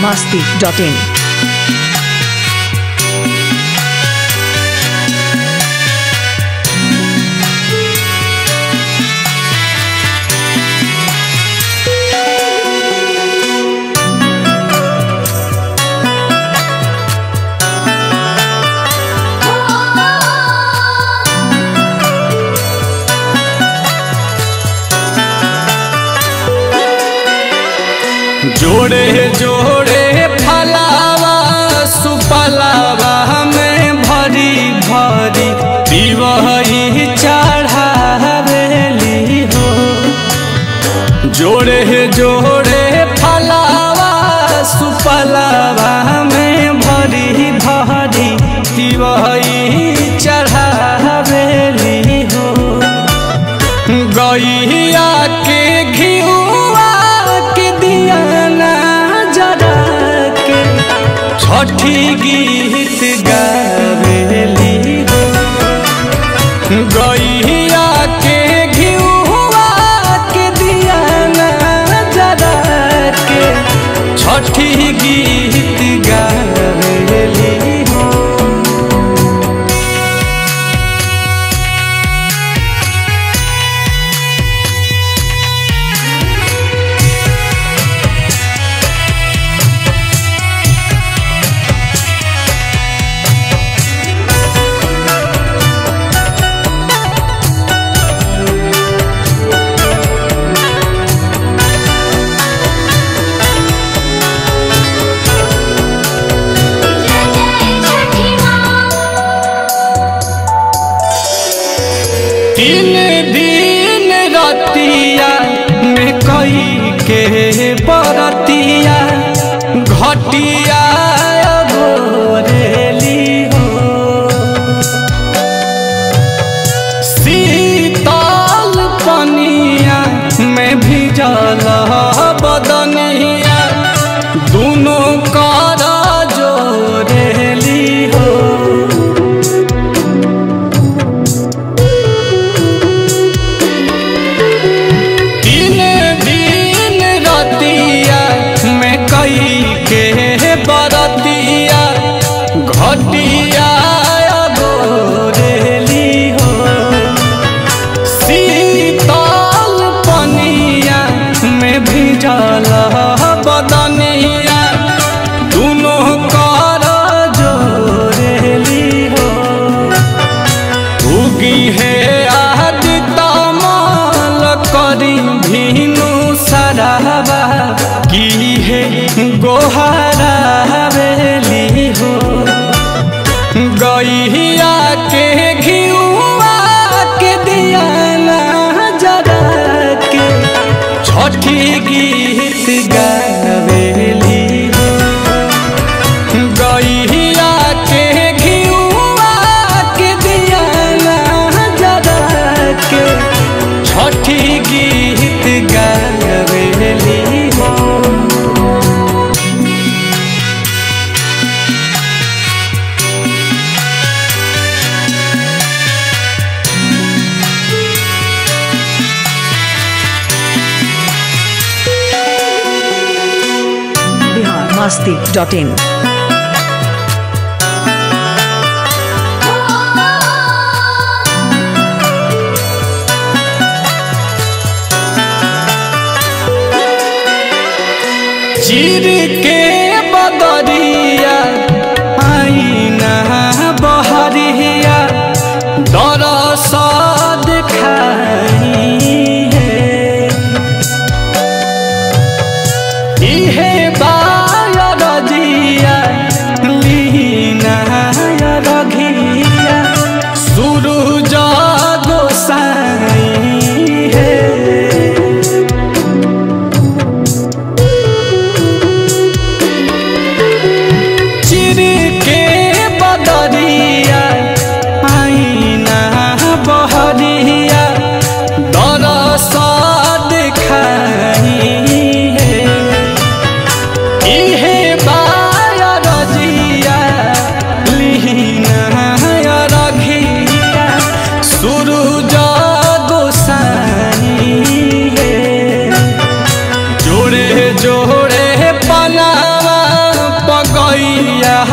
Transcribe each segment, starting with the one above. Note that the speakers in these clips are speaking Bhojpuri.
biharmasti.in। जोड़े जोड़े फलावा सुपलावा में भरी भरी दिवही चढ़ावेली हो। जोड़े जोड़े फलावा सुपलावा में भरी भरी दिवही चढ़ावेली हो। गैया के घिउआ के दिया छठी गीत गावेली हो। गैया के घिउआ के दिया जरा के छठी गीत गावेली हो। तीन दिन रतिया में कई के बरतिया घटिया गोरेली हो। शीतल पनिया में भिजल बदनिया दोनों कर जोरेली हो। बरतिया घटिया गोरेली हो। शीतल पनिया में भिजल बदनिया दोनों कर जोरेली हो। उगी है आज तमल करी भीनु सराबा की है गोहरा हवेली हो। गैया के घिउआ के दिया जरा के छठी गीत गावेली हो। गैया के घिउआ के दिया जरा के छठी गीत गावेली हो। biharmasti.in। चीर के बदरिया आईना बहरिया दरस दिखाई है। इहे बायरजिया लीना रघिया सूरज गोसाई है।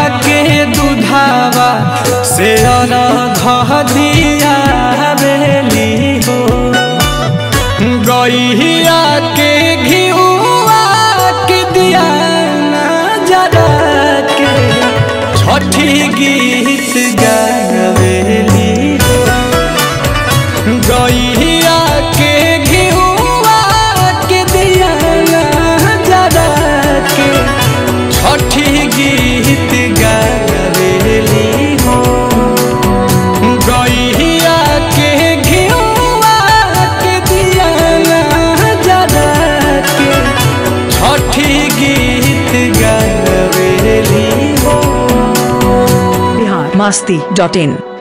के दुधावा से घ दिया बेली हो गैया के घिउआ के दिया जरा के छठी गीत गावेली हो गैया के घिउआ के दिया जरा के छठी गीत गावेली हो गैया के घिउआ के दिया जरा के छठी गीत गावेली हो बिहार मस्ती.in